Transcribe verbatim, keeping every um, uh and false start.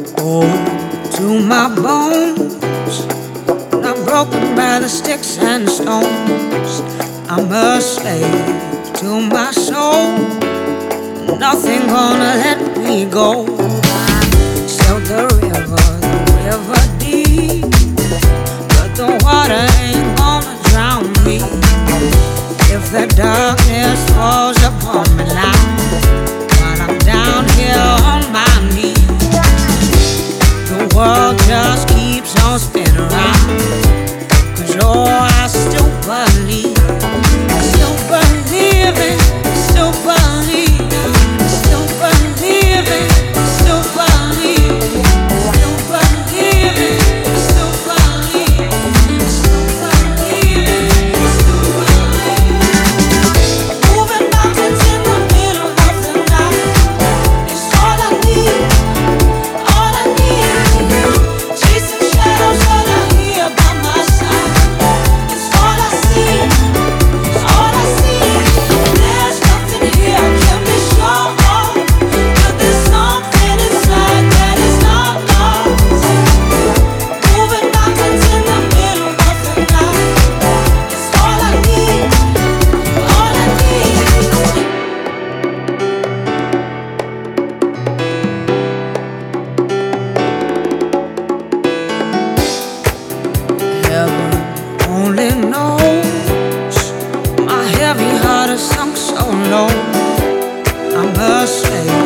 Oh, to my bones, not broken by the sticks and stones. I'm a slave to my soul. Nothing gonna let me go. So the river, the river deep, but the water ain't gonna drown me. If the darkness falls upon me now, while I'm down here on my knees, the world just keeps on spinning around. 'Cause oh, I still believe, I still believe it, still believe, still believe it, still believe, still believe it, still believe, still believe it, still believe. Moving mountains in the middle of the night, it's all I need, all I need. Chasing shadows that I hear by my side, it's all I see, it's all I see. There's nothing here can be sure of, but there's something inside that is not lost. Moving mountains in the middle of the night, it's all I need, all I need. Heaven only knows my heavy heart is sunk so low. I'm a slave